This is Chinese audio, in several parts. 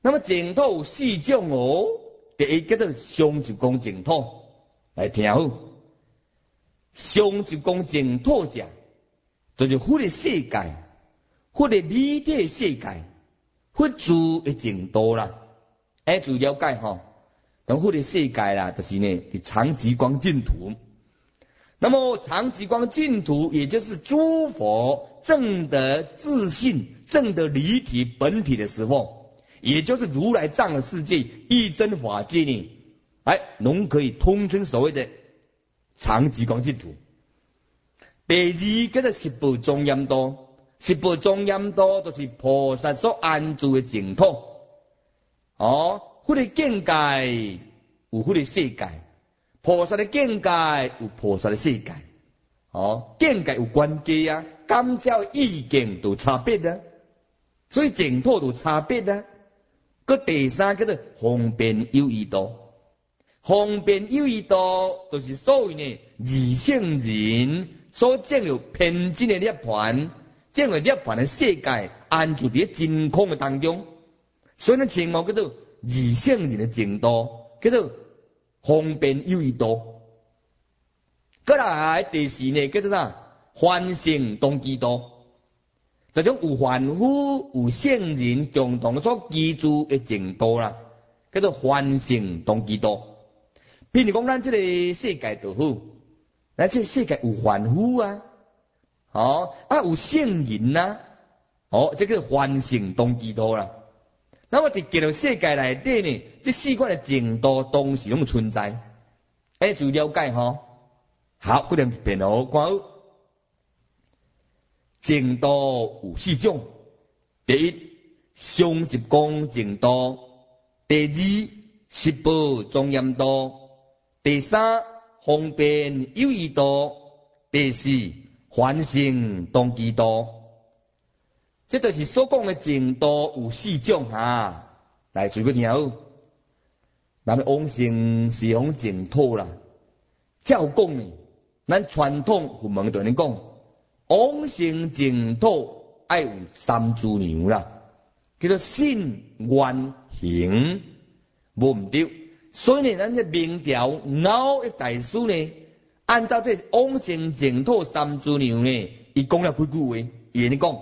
那么净土有四种哦，第一叫做上集光净土，来听好。上集光净土者，就是佛的世界，佛的理体世界，佛住的净土啦。自了解吼，等佛的世界啦，就是呢，长极光净土。那么长极光净土，也就是诸佛证得自性、证得离体本体的时候，也就是如来藏的世界一真法界呢，拢可以通称所谓的长极光净土。第二叫做十部庄严土，十部庄严土就是菩萨所安住的净土。佛的境界有佛的世界。菩萨的境界有菩萨的世界，境界有关系啊，感召意境都差别啊，所以净土都差别啊。个第三叫做方便有义道，方便有义道就是所谓呢二乘人所证有偏真的涅槃，证有涅槃的世界安住在真空的当中，所以呢情况叫做二乘人的净土，叫做方便有义道。再来第四呢，叫做啥？凡圣同居道，这种有凡夫有圣人共同所居住的净土啦，叫做凡圣同居道。比如讲，咱这个世界就好，咱这个世界有凡夫啊，有圣人啊，这个凡圣同居道啦。那么伫极乐世界内底呢，这四款的净土同时拢存在，就了解吼。好，嗰两遍哦，看好。净土有四种：第一，上集光净土；第二，十部庄严土；第三，方便有义土；第四，凡圣同居土。这就是所讲的净土有四种哈，来随个听好。咱们往生是讲净土啦，照讲呢，咱传统佛门对你讲，往生净土爱有三资粮啦，叫做信愿行，无唔对。所以呢，咱这明条脑一大师呢，按照这往生净土三资粮呢，伊讲了几句话，伊安尼讲。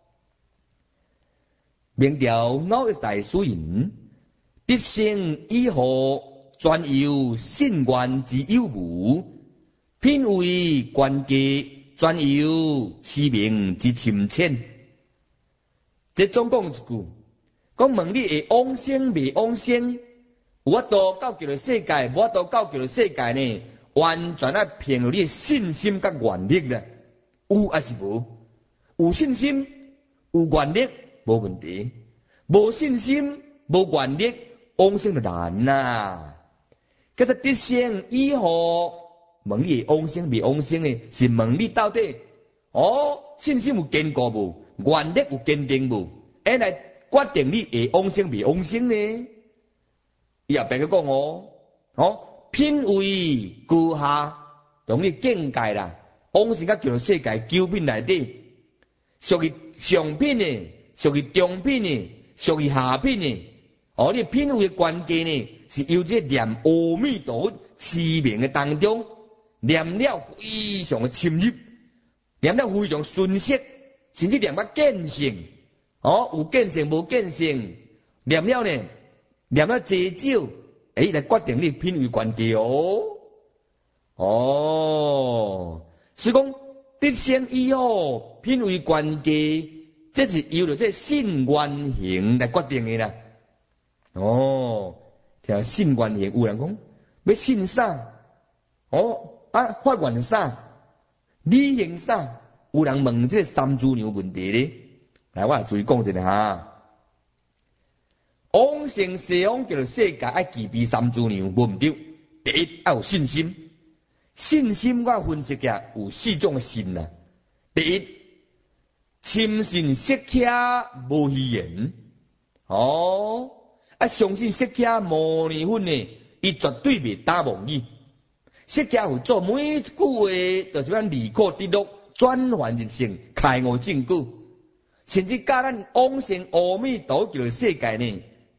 明条脑一大师言：得生以后，专有信愿之有无；品位关机，专有持名之深浅。这总共一句，讲问你会往生未往生？有法度到极乐世界，无法度到极乐世界呢？完全要凭你的信心甲愿力啦，有还是无？有信心，有愿力。无问题，无信心、无愿力，往生就难呐。叫做得生以后，问你往生未往生呢？是问你到底信心有坚固无？愿力有坚定无？来决定你会往生未往生呢？伊也别个讲品位高下，用你境界啦，往生到极乐世界九品内底，属于上品呢？属于中品呢，属于下品呢。你品位的关键呢，是由这念阿弥陀佛持名的当中，念了非常的深入，念了非常顺适，甚至念到见性。有见性无见性，念了呢，念了多少，来决定你品位关键所以讲得生以后，品位关键。这是由着这信愿行来决定的啦。听信愿行，有人讲要信啥？发愿啥？理行啥？有人问这三资粮问题咧。来，我注意讲一下哈。往生西方极乐世界要具备三资粮，无唔对。第一要有信心，信心我分析下有四种信啦。第一，深信释迦无虚言，相信释迦牟尼佛呢，伊绝对袂打妄语。释迦佛做每一句话，就是咱离苦得乐，转换人生，开悟正果。甚至教咱往生阿弥陀极乐世界呢，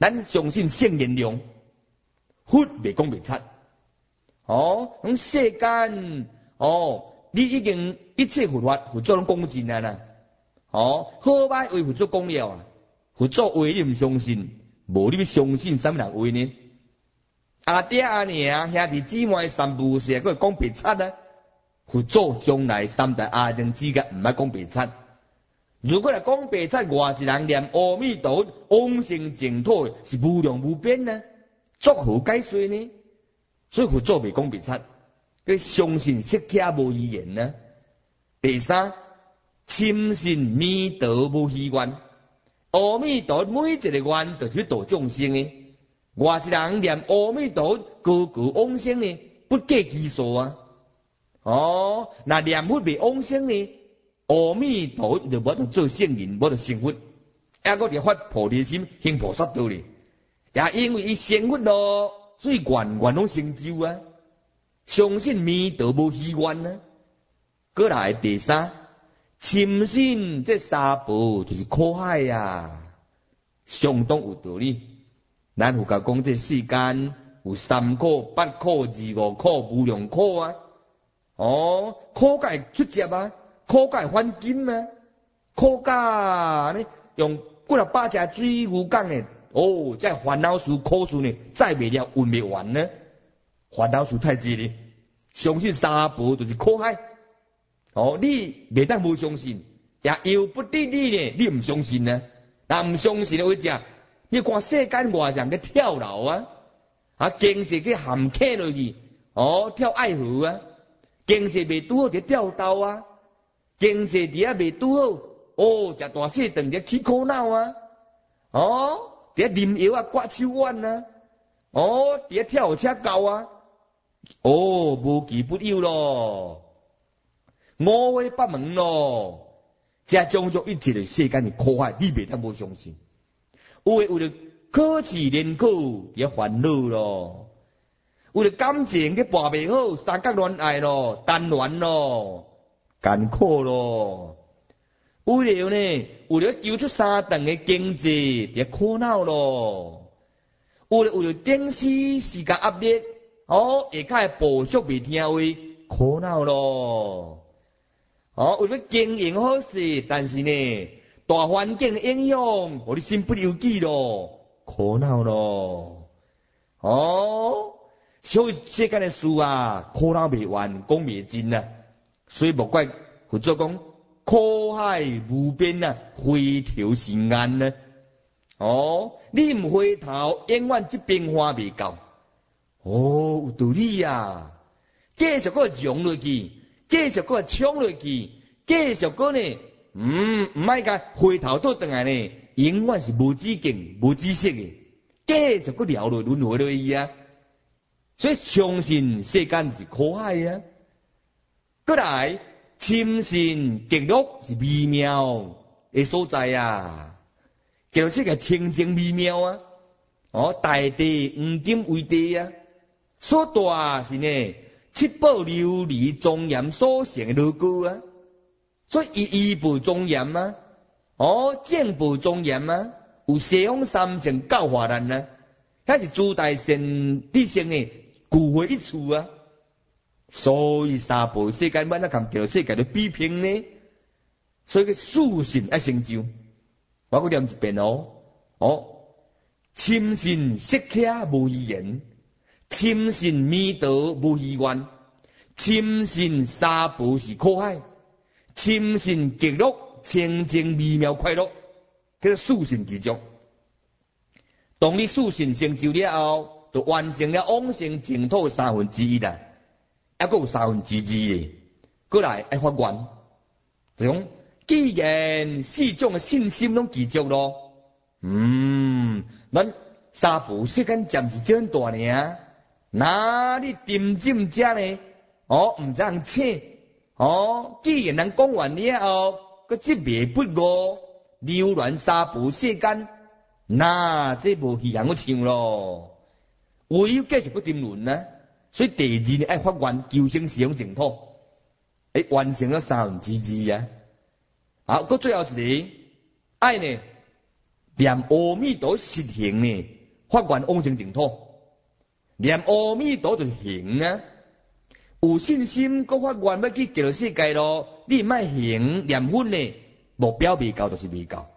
咱相信圣言量，佛未讲袂出。讲世间你已经一切佛法佛祖拢讲尽啊啦。好歹为佛祖讲了啊，佛祖话你唔相信，无你要相信什么人话呢？阿爹阿娘兄弟姊妹三不五时佫讲别出啊！佛祖将来三代阿僧之家唔爱讲别出。如果来讲别出，外一人念阿弥陀往生净土是无量无边呢？作何解说呢？所以佛祖未讲别出，佢相信释迦无语言呢。第三，深信弥陀无虚愿，阿弥陀每一个愿就是要度众生的。外一人念阿弥陀高高往生呢，不计其数啊！那念佛未往生呢，阿弥陀就无得做圣人，无得成佛，还佫就发菩提心，行菩萨道咧。也因为伊成佛咯，所以愿愿拢成就啊！相信弥陀无虚愿啊！过来第三，深信这三宝就是苦海啊，相当有道理。咱佛教讲这世间有三苦、八苦、二五苦、无量苦啊！苦界出接啊，苦界还金啊，苦界呢用几啊百只水牛讲呢，这烦恼事、苦事呢，再未了运未完呢，烦恼事太济哩。相信三宝就是苦海，你未当无相信，也由不得你呢，你唔相信呢？但唔相信的为啥？你看世间外人嘅跳楼啊，经济去陷坑落去，跳爱河啊，经济未拄好就掉刀啊，经济伫遐未拄好，食大细顿就起苦恼啊，伫遐啉药啊，刮手腕啊，伫遐跳车高啊，无奇不有咯，五花八门咯，这种种一切的世间的苦海，你未当无相信。为了考试联考也烦恼咯，为了感情去跋袂好，三角恋爱咯，单恋咯，艰苦咯。为了求出三顿的经济，也苦恼咯。为了电视时间压力，下骹补习未听话，苦恼咯。为了经营好势，但是呢，大环境的影响，我的心不由己咯，苦恼咯。所以世间的事啊，苦恼未完，讲未尽啊。所以莫怪佛祖讲苦海无边啊，回头是岸呢。你唔回头，永远这变化未够。有道理啊！继续个融落去，继续个冲落去，继续个呢？唔爱甲回头倒转来呢，永远是无止境、无止息的，继续个聊落轮回落去啊！所以相信世间是苦海啊！过来，深信极乐是微妙的所在啊！极乐世界清净微妙啊！大地黄金为地啊！所大是呢，七宝琉璃庄严所成的 logo 啊！所以依部庄严啊，正部庄严啊，有西方三圣教化人啊，遐是诸大圣智圣的聚会一处啊。所以三宝世界满啊，同极乐世界的比拼呢，所以个殊信爱成就。我搁念一遍深信释迦无语言，深信弥陀无虚愿，深信三宝是苦海。深信极乐清净微妙快乐，叫做殊信其中。当你殊信成就了后，就完成了往生净土三分之一啦，还佫有三分之二咧。过来爱发愿，就讲既然四种的信心拢具足咯，咱三宝世间暂时这样大呢，哪里定进遮呢？唔知人请。既然人讲完了后，佮执迷不悟，流乱三宝世间，那这无戏人个唱咯。唯有继续不沉沦啊！所以第二呢，爱发愿求生西方净土，完成了三分之二啊！好，佮最后一个，爱呢念阿弥陀实行呢，发愿往生净土。念阿弥陀就是行啊，有信心，搁发愿要去极乐世界咯。你唔爱行念佛呢，目标未到就是未到。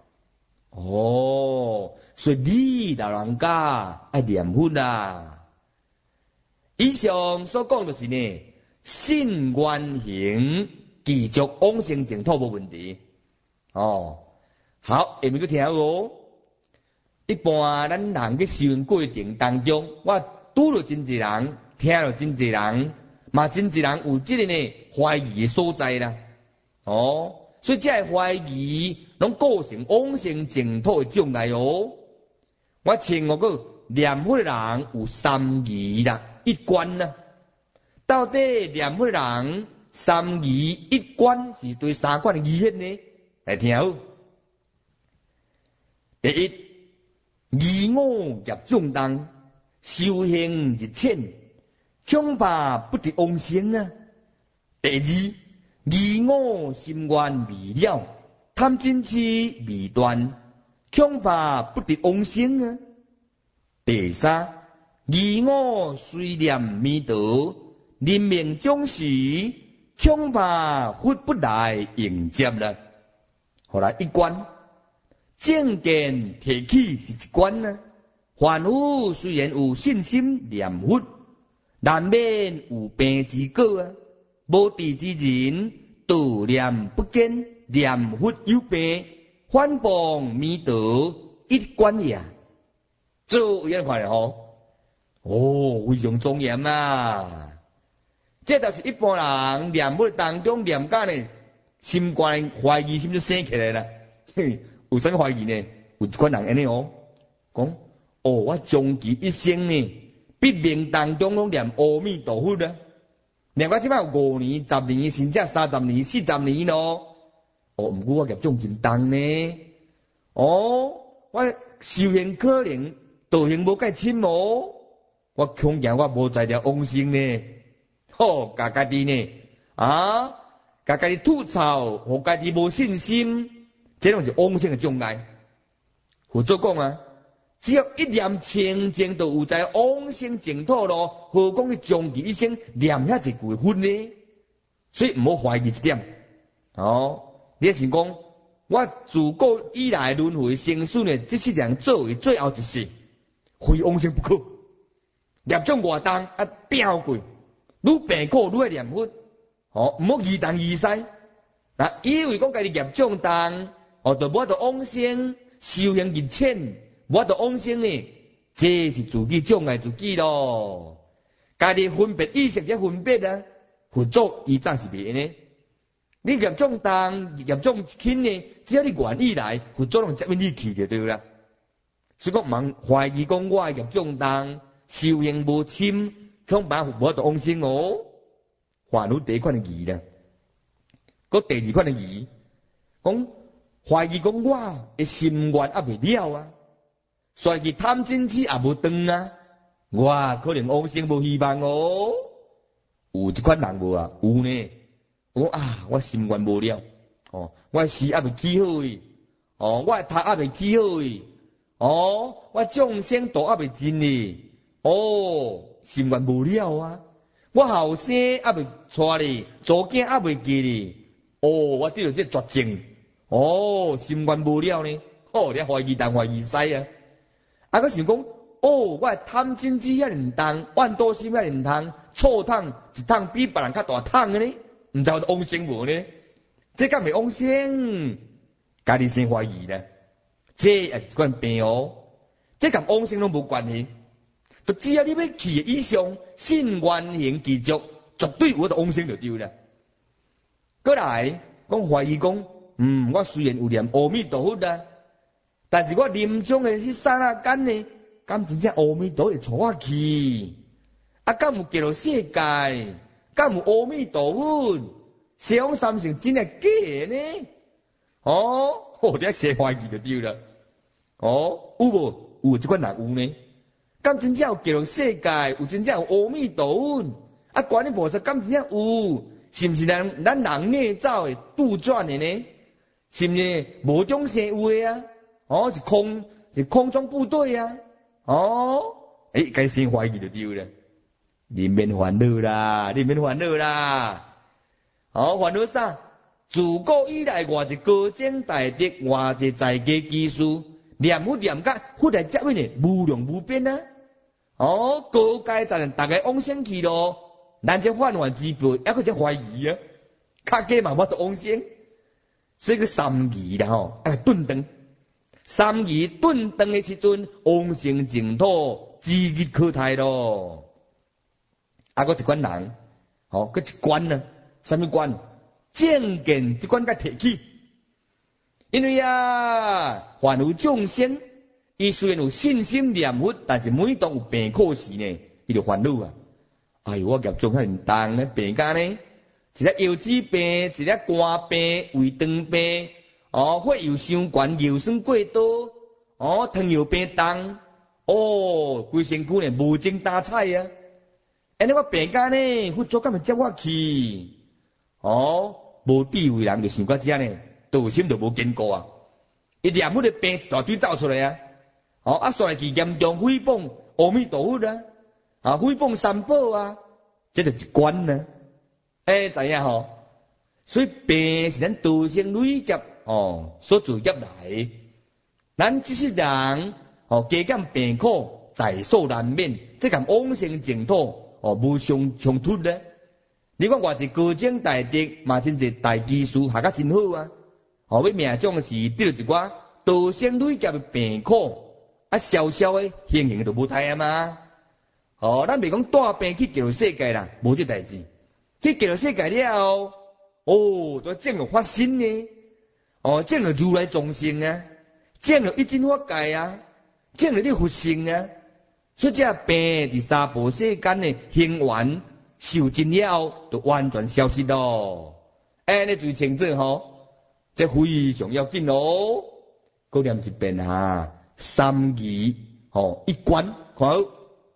所以你老人家爱念佛啦。以上所讲就是呢，信愿行，继续往生净土无问题。好，下面去听哦。一般咱人嘅修行过程当中，我拄到真侪人，听到真侪人，嘛真侪人有即个呢怀疑嘅所在啦。所以这怀疑，拢构成往生净土嘅障碍哦。我称我个念佛嘅人有三疑啦，一关啦。到底念佛嘅人三疑一关是对三关嘅疑限呢？来听好。第一，疑我业障重，修行日浅，恐怕不得往生啊。第二，疑我心愿未了，贪嗔痴未断，恐怕不得往生啊。第三，疑我虽念弥陀，临命终时，恐怕佛不来迎接啦。后来一关，正见提起是一关啊。凡夫虽然有信心念佛，难免有病之果啊。无智之人，道念不坚，念佛有病，反谤弥陀一关也。做有人看了非常庄严啊！这就是一般人念佛当中念到呢，心关怀疑心就生起来了。有啥怀疑呢？有一款人安尼讲我终其一生呢，必命当中拢念阿弥陀佛啊！念到即摆有5年、10年，甚至30年、40年咯。毋过我业障真重呢。我修行可能道行无介深我恐惊我无在了往生呢。家己呢家己吐槽，互家己无信心，这种是往生的障碍。佛祖讲啊，只要一念清净，就有在往生净土咯。何况你终其一生念遐一句佛呢？所以唔好怀疑这点。你是讲我自古以来轮回生死呢，这世人作为最后一世，非往生不可。业障外重飙过，愈病苦愈爱念佛。唔好疑东疑西。以为讲家己业障重，就无法度往生，修行日浅，无法度往生呢，这是自己障碍自己咯。家己分别意识也分别啊，佛祖伊暂是袂呢。你业障重，业障轻呢，只要你愿意来，佛祖拢接引你去就对啦。所以讲茫怀疑讲我业障重，修行无深，恐怕无法度往生烦恼第一款的疑啦，搁第二款的疑，讲怀疑讲我的心愿未了啊，所以贪嗔痴也无断啊，我可能往生无希望有一款人无啊？有呢。我心愿无了，我事未起好去，我读未起好去，我众生道未尽哩，心愿无了啊。我后生未娶哩，祖囝未结哩，我对着这绝症，心愿无了呢，你怀疑东怀疑西啊。我想讲，我贪嗔痴遐尔重，怨妒心遐尔重，错桶一桶比别人较大桶的呢，唔知我往生无呢？这敢未往生？家己先怀疑咧，这也是一款病这甲往生拢无关系。就只要你要去以上信愿行继续，绝对有得往生就对啦。过来讲怀疑讲，我虽然有念阿弥陀佛啦，但是我临终的迄刹那间呢，敢真正阿弥陀会带我去？敢有极乐世界？敢有阿弥陀佛？西方三圣真系假呢？你先怀疑就对啦。有无？有这款人有呢？敢真正有极乐世界？有真正有阿弥陀佛？观音菩萨敢真正有？是毋是咱人捏造的杜撰的呢？是毋是无中生有的啊？ 哦，是空中部队啊，哦，该先怀疑就对了，你免烦恼啦，你免烦恼啦，哦，烦恼啥？自古以来，偌一高僧大德，偌一在家技术，念佛念甲，佛来接咩呢？无量无边啊！哦，高阶咱大家往生去咯，咱这泛泛之辈，还佫只怀疑啊，较加嘛我都往生，所以个三疑啦吼，顿顿，三疑顿顿的时阵，往生净土，指日可待咯。佫一关人，哦，佫一关呢，什么关？正见这关甲提起，因为啊，凡有众生，伊虽然有信心念佛，但是每当有病苦时呢，伊就烦恼啊。哎呦，我业障遐重呢，病家呢，一个腰子病，一个肝病，胃肠病，哦，血又伤悬，腰酸过多，哦，糖尿病重，哦，规身躯呢无精打采啊。安尼我病家呢，佛祖干嘛接我去？哦。无智慧人就想到这呢，道心就无坚固啊！一念佛的病一大堆走出来啊！哦，煞来去严重诽谤阿弥陀佛啊！诽谤三宝啊！这就一关呢。知影吼？所以病是咱道生累劫所造业来。咱这些人加减病苦在所难免，这甲往生净土无相冲突呢。你讲偌一高僧大德，嘛真侪大技术学甲真好啊！要命中是得一寡道生累劫的病苦，消消的行行就无太啊嘛！咱袂讲带病去极乐世界啦，无这代志。去极乐世界了后，都证了发心呢，证了如来众生啊，证了一真法界啊，证了你佛性啊，所以这病伫三宝世间呢，行完。受尽了，就完全消失咯。你最清楚吼，这非常要紧咯。再念一遍哈，三疑一关，看好。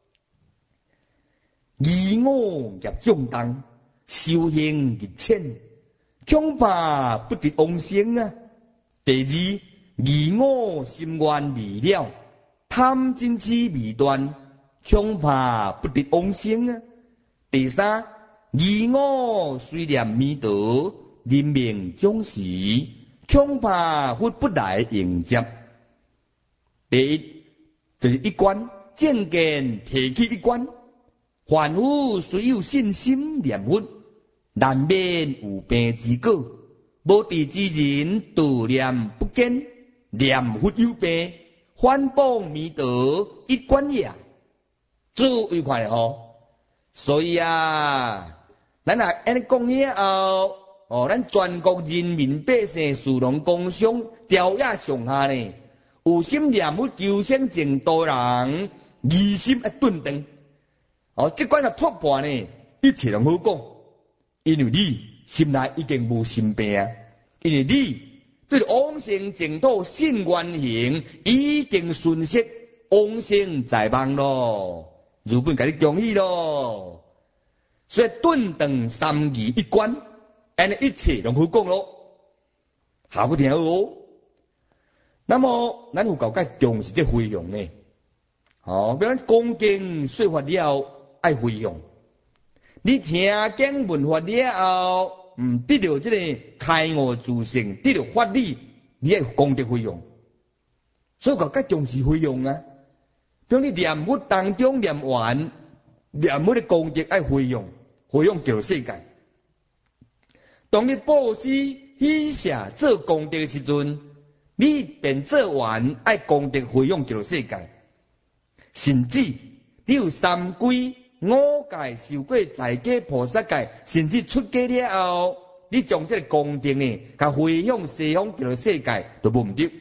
疑我业重重，修行日浅，恐怕不得往生啊。第二，疑我心愿未了，贪嗔痴未断，恐怕不得往生啊。第三，疑我虽念弥陀，人命将死，恐怕佛不来迎接。第一就是一关，正见提起一关。凡夫虽有信心念佛，难免有病之果。无智之人，道念不坚，念佛有病，反谤弥陀一关也。做愉快吼。所以啊，咱安尼讲了后，咱全国人民百姓殊荣共赏，调野上下呢，有心念佛求生净土人，疑心顿顿。这关要突破呢，一切拢好讲，因为你心内已经无心病啊，因为你对往生净土信愿行已经顺息，往生在望咯。如本甲你恭喜咯，所以顿顿三疑一关，安尼一切拢好讲咯，好不听哦。那么咱有搞介重视这费用呢？比如讲经说法了，爱费用。你听经闻法了后，得到这个开悟自性，得到法理，你爱功德费用。所以搞介重视费用啊。当你念佛当中念完，念佛的功德爱费用，费用叫世界。当你布施、喜舍做功德的时阵，你便做完爱功德费用叫世界。甚至你有三归、五戒受过在家菩萨戒，甚至出家了后，你将这个功德呢，甲费用西方叫世界都无唔对。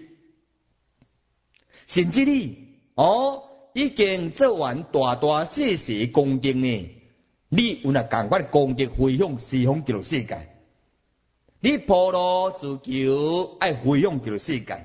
甚至你已经做完大大小小功德呢，你有那共款功德回向西方极乐世界，你普罗自求爱回向极乐世界。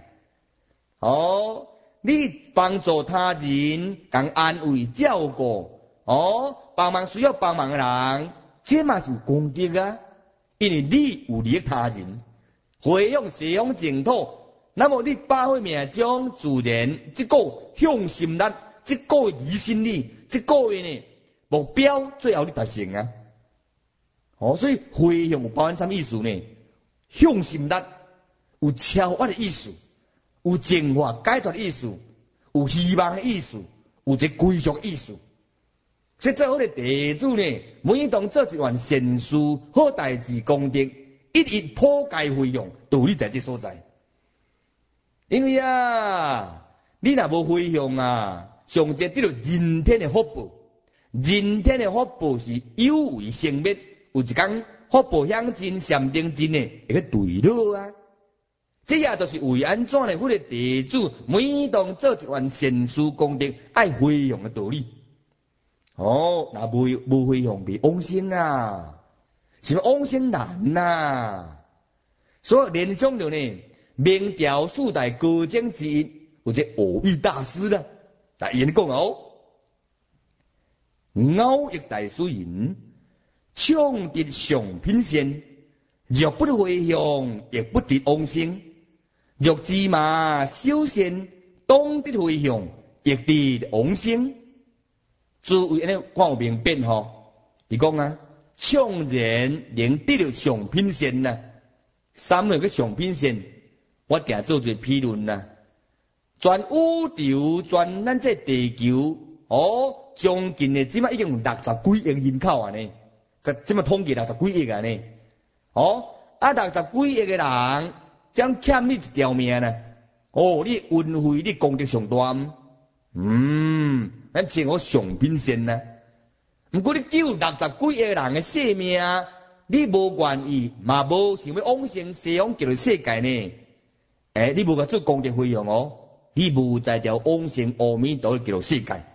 你帮助他人，共安慰照顾，帮忙需要帮忙的人，这嘛是功德啊！因为你有利益他人，回向西方净土， 那么你把握命中自然这个向心力，这个离心力，这个呢目标最后你达成啊。所以回向有包含什么意思呢？向心力有超越的意思，有净化解脱的意思，有希望的意思，有这归属的意思。所以最好的地主呢，每当做一件善事、好代志、功德，一直普界回向，道理在这所在。因为你若无回向上界得到人天的福报，人天的福报是有为生灭，有一天福报享尽、禅定尽的会去对落这也就是为安怎呢？迄个地主每当做一件善事功德，爱回向的道理。那无回向别往生是往生难所以连中了呢，明朝四大高僧之一，有这蕅益大师啦，但伊讲蕅益大师言：唱得上品仙，若不回向，亦不得往生；若芝麻修仙，当得回向，亦得往生。诸位安尼看有明变伊讲唱人能得到上品仙三两个上品仙，我定做一批论全宇宙全咱这地球将近的即马已经有60几亿人口呢，即马统计60几亿呢60几亿个人，将欠你一条命你运费你功德上大咱称我上品仙不过你救60几亿人的性命，你无愿意，嘛无想要往生西方极乐世界呢？你无甲做功德回向你无在条往生阿弥陀极乐世界。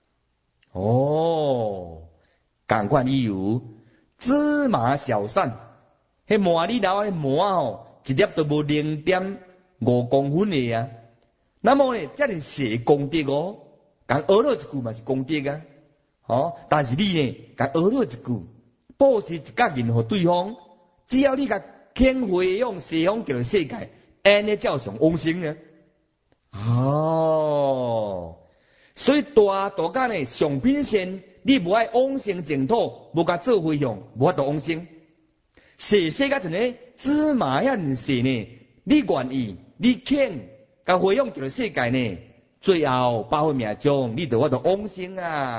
同款理由，芝麻小善，迄麻里头迄麻一粒都无0.5公分的那么呢，这是写功德讲学了一句嘛是功德但是你呢，讲学了一句，保持一角任何对方，只要你甲肯回向西方极乐世界，安尼照常往生所以大家呢，上品仙，你无爱往生净土，无甲做回向，无法度往生。细甲阵呢，芝麻遐细呢，你愿意，你肯甲回向极乐世界呢？最后把握命中，你就我就往生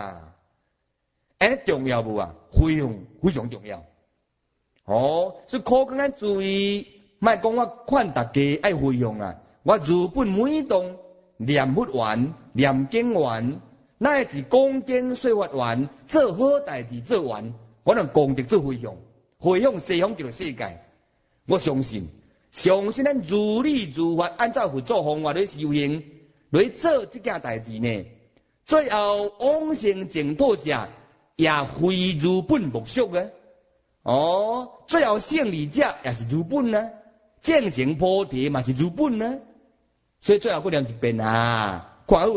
重要无回向非常重要所以可讲咱注意，莫讲我劝大家爱回向我如本每当念佛完、念经完，乃至讲经说法完，做好代志做完，我能功德做回向，回向西方极乐世界。我相信咱如理如法，按照佛祖方法来修行。来做这件代志呢，最后往生净土者也非如本莫属最后胜利者也是如本正成菩提嘛是如本所以最后佫念一遍看好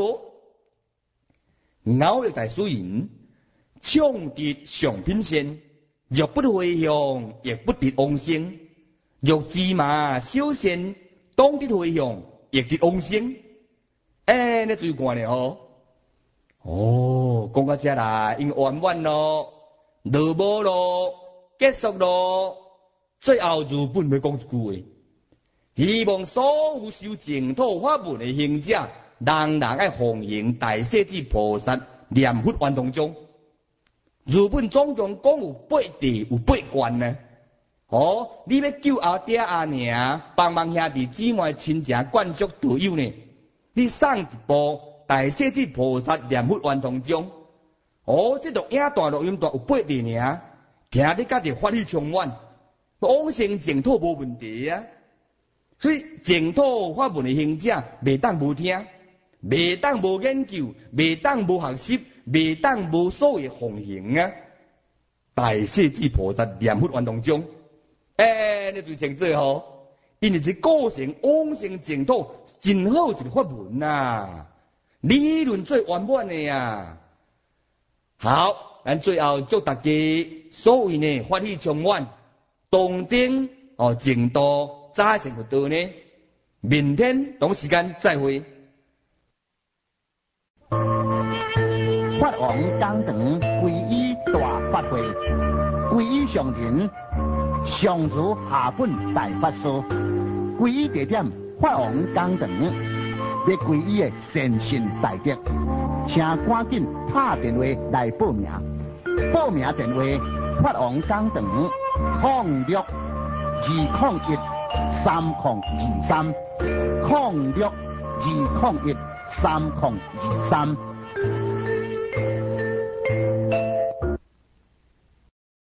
蕅益大师言：唱得上品仙，若不回向，亦不得往生；若芝麻修仙，当得回向，亦得往生。你注意看咧讲到这啦，因完满咯，落幕咯，结束咯，最后如本要讲一句话，希望所有修净土法门的行者，人人爱奉行大势至菩萨念佛圆通中。如本总共讲有8地有8关你要救后爹阿娘，帮忙兄弟姊妹亲戚眷属道友呢？你送一部大势至菩萨念佛圆通中这录影带录音带有8地尔，听你家己法力充满，往生净土无问题所以净土法门的行者，袂当无听，袂当无研究，袂当无学习，袂当无所谓奉行大势至菩萨念佛圆通中，你就清楚因为是构成往生净土真好一个法门理论最圆满的好，咱最后祝大家所谓呢法喜充满，当顶净土早成佛道呢， 明天同时间再会。 法王讲堂皈依大法会，皈依上人上如下本大法师，皈依地点法王讲堂，要皈依的善信大德，请赶紧打电话来报名。报名电话：法王讲堂06-201-3023，06-201-3023。